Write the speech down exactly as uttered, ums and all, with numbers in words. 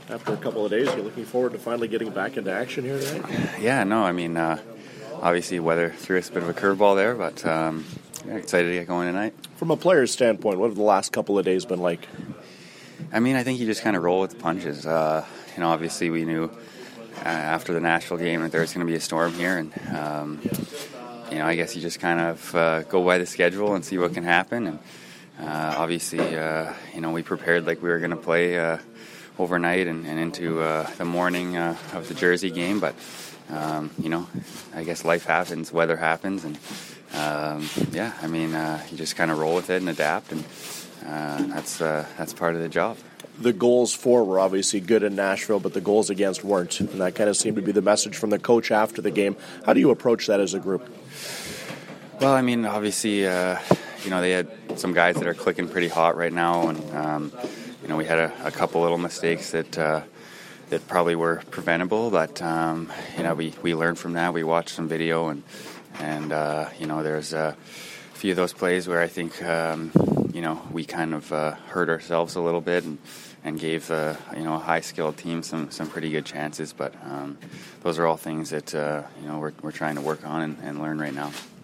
After a couple of days, you're looking forward to finally getting back into action here tonight? Yeah, no, I mean, uh, obviously weather threw us a bit of a curveball there, but um, yeah, excited to get going tonight. From a player's standpoint, what have the last couple of days been like? I mean, I think you just kind of roll with the punches. Uh, you know, obviously we knew uh, after the Nashville game that there was going to be a storm here, and um, you know, I guess you just kind of uh, go by the schedule and see what can happen. And uh, obviously, uh, you know, we prepared like we were going to play uh, overnight and, and into uh, the morning uh, of the Jersey game, but um, you know, I guess life happens, weather happens, and um, yeah, I mean, uh, you just kind of roll with it and adapt, and uh, that's uh, that's part of the job. The goals for were obviously good in Nashville, but the goals against weren't, and that kind of seemed to be the message from the coach after the game. How do you approach that as a group? Well, I mean, obviously, uh, you know, they had some guys that are clicking pretty hot right now, and um, you know, we had a, a couple little mistakes that uh, that probably were preventable, but um, you know, we, we learned from that. We watched some video, and and uh, you know, there's a few of those plays where I think um, you know, we kind of uh, hurt ourselves a little bit, and and gave uh, you know, a high skilled team some, some pretty good chances, but um, those are all things that uh, you know, we're we're trying to work on and, and learn right now.